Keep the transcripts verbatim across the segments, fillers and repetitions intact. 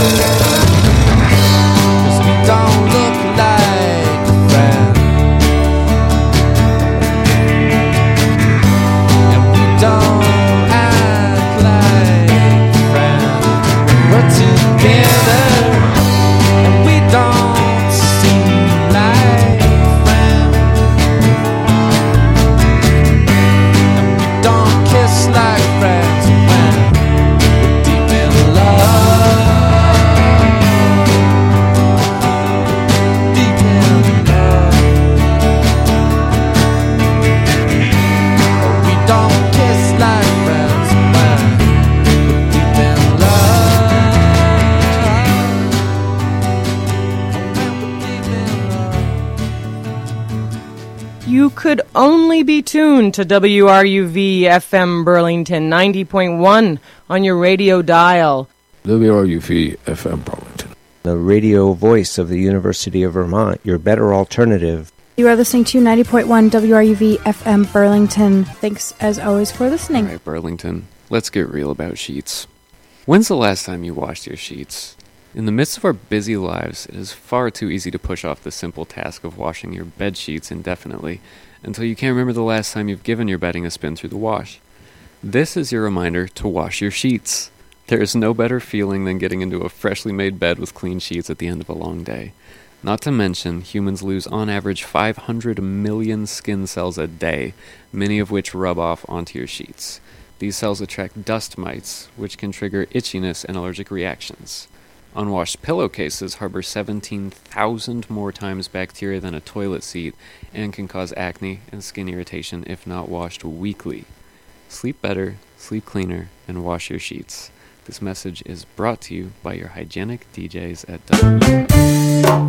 Only be tuned to W R U V F M Burlington ninety point one on your radio dial. W R U V F M Burlington, the radio voice of the University of Vermont, your better alternative. You are listening to ninety point one W R U V F M Burlington. Thanks as always for listening. All right, Burlington, let's get real about sheets. When's the last time you washed your sheets? In the midst of our busy lives, it is far too easy to push off the simple task of washing your bed sheets indefinitely until you can't remember the last time you've given your bedding a spin through the wash. This is your reminder to wash your sheets. There is no better feeling than getting into a freshly made bed with clean sheets at the end of a long day. Not to mention, humans lose on average five hundred million skin cells a day, many of which rub off onto your sheets. These cells attract dust mites, which can trigger itchiness and allergic reactions. Unwashed pillowcases harbor seventeen thousand more times bacteria than a toilet seat and can cause acne and skin irritation if not washed weekly. Sleep better, sleep cleaner, and wash your sheets. This message is brought to you by your hygienic D Js at W.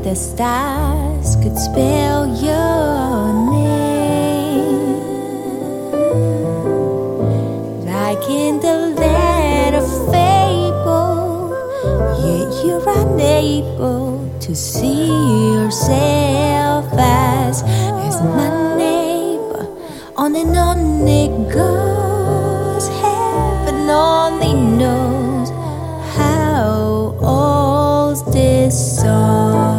the stars could spell your name, like in the land of fable. Yet you're unable to see yourself as as my neighbor. On and on it goes. Heaven only knows how old this song.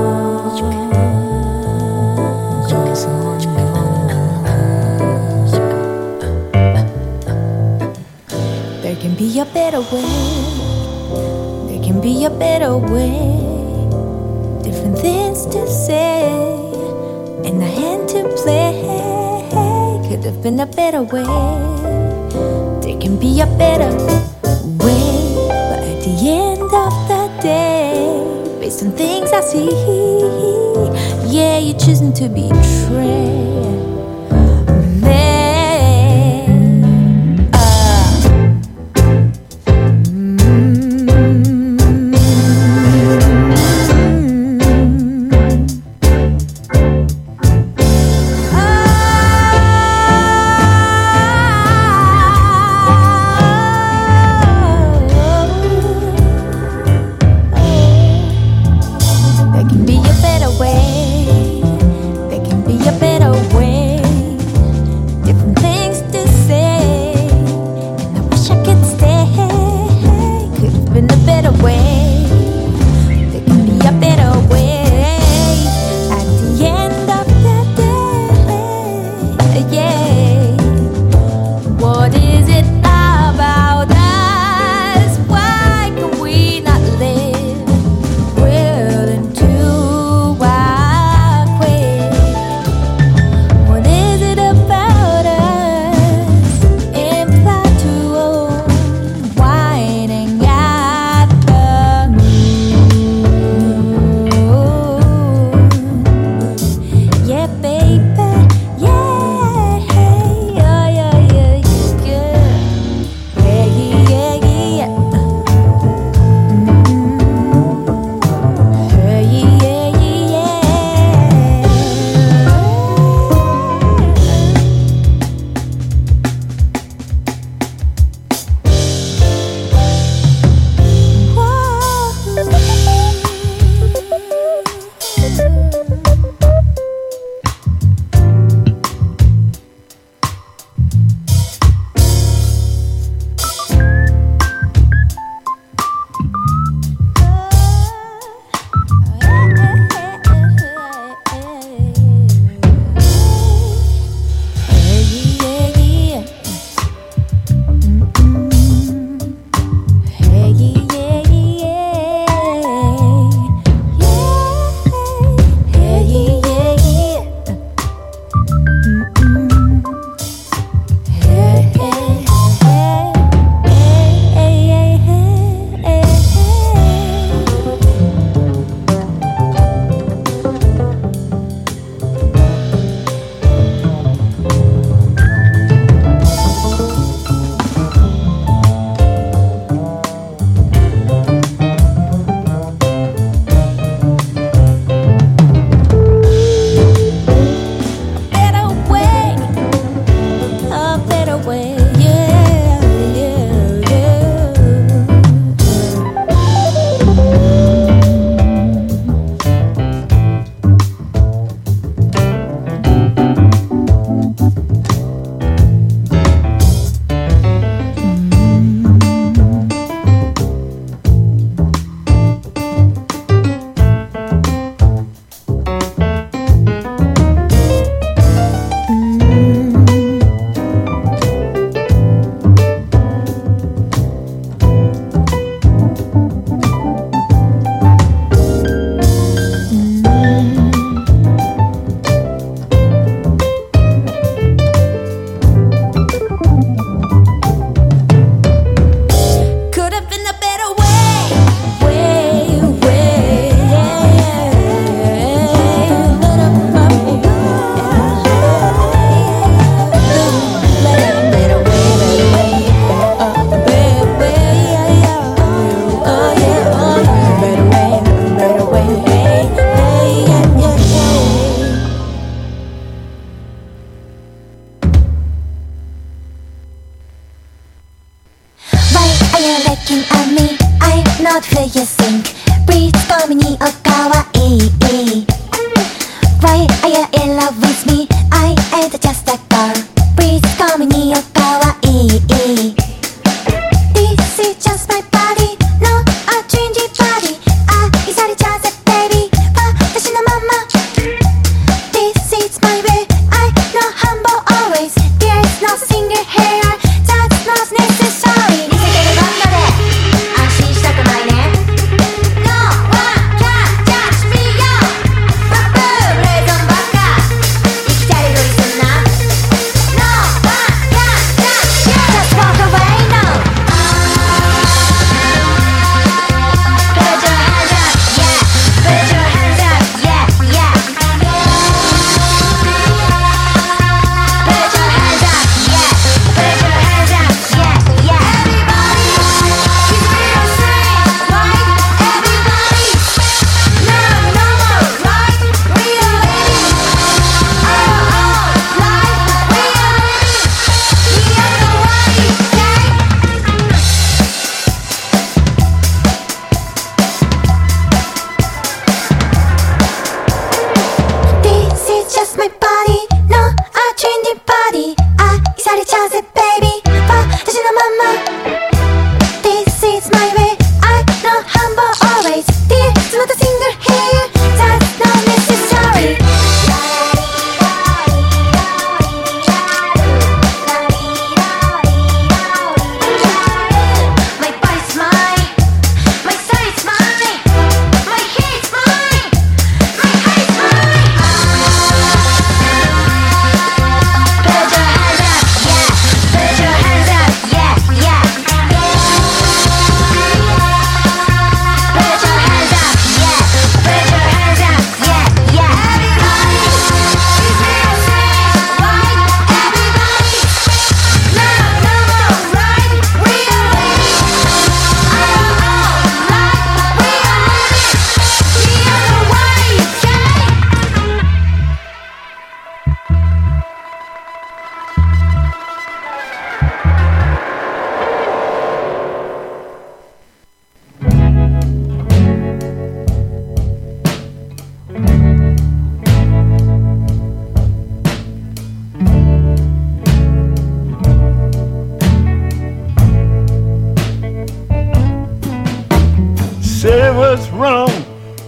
There can be a better way. There can be a better way. Different things to say and a hand to play. Could have been a better way. There can be a better way. But at the end of the day, based on things I see, yeah, you're choosing to betray me. There can be a better way.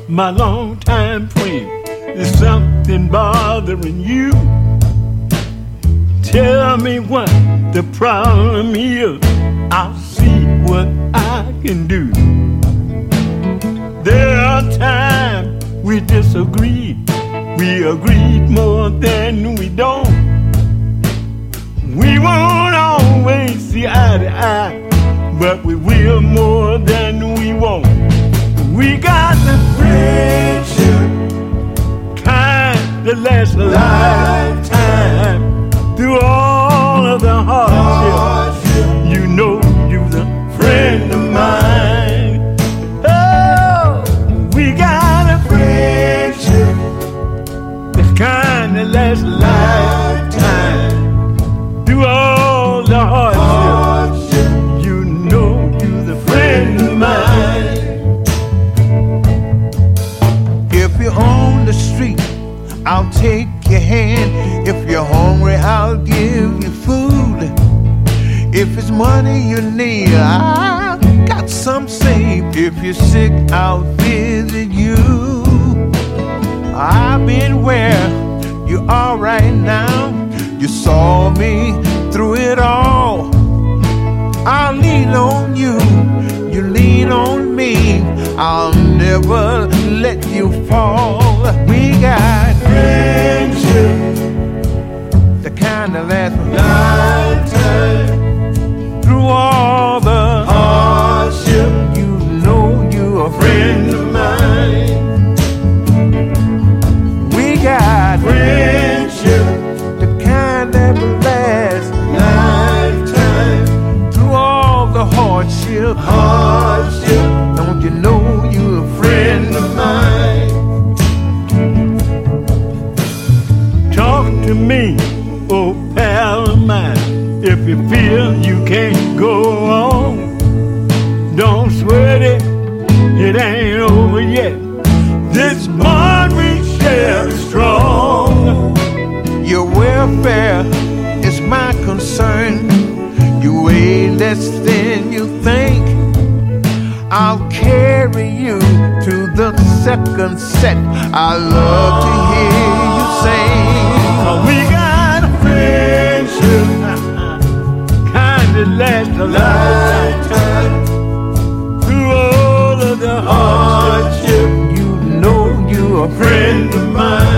my longtime friend, there's something bothering you. Tell me what the problem is. I'll see what I can do. There are times we disagree. We agreed more than we don't. We won't always see eye to eye, but we will more than we won't. We got the friendship kind that lasts a lifetime. Through all of the hardship, you know you're the friend of mine. Oh, we got a friendship, the kind that lasts a lifetime. Through all the hardship, you know you're the friend of mine. If you're on the street, I'll take your hand. If you're hungry, I'll give you food. If it's money you need, I've got some saved. If you're sick, I'll visit you. I've been where you are right now. You saw me through it all. I'll lean on you, you lean on me. I'll never let you fall. We got friendship, the kind that lasts a lifetime. Through all the hardship, you know you're a friend of mine. We got friendship, the kind that lasts a lifetime. Through all the hardship, hardship, don't you know you're a friend of mine? Talk to me, oh pal of mine, if you feel you can't go on. Don't sweat it, it ain't over yet. This bond we share is strong. Your welfare is my concern. You weigh less than you think. I'll carry you to the second set. I love to hear you sing. We got a friendship, kind that lasts a lifetime. Through all of the hardship, you know you're a friend of mine.